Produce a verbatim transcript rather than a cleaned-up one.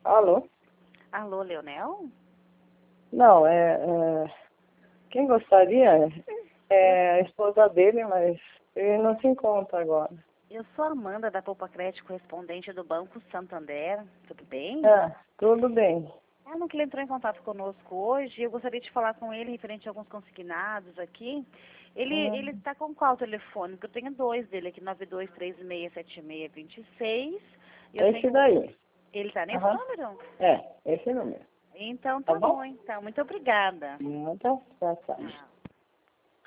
Alô? Alô, Leonel? Não, é, é... Quem gostaria é a esposa dele, mas ele não se encontra agora. Eu sou a Amanda, da Poupa Crédito, correspondente do Banco Santander. Tudo bem? É, tudo bem. Ah, não que ele entrou em contato conosco hoje. Eu gostaria de falar com ele referente a alguns consignados aqui. Ele Hum, ele está com qual telefone? Porque eu tenho dois dele aqui, nove dois três seis sete seis dois seis. E eu esse tenho... daí. Ele está nesse Aham. número? É, esse número. Então Tá tá bom? bom, então. Muito obrigada. Então, tá, tá. Ah.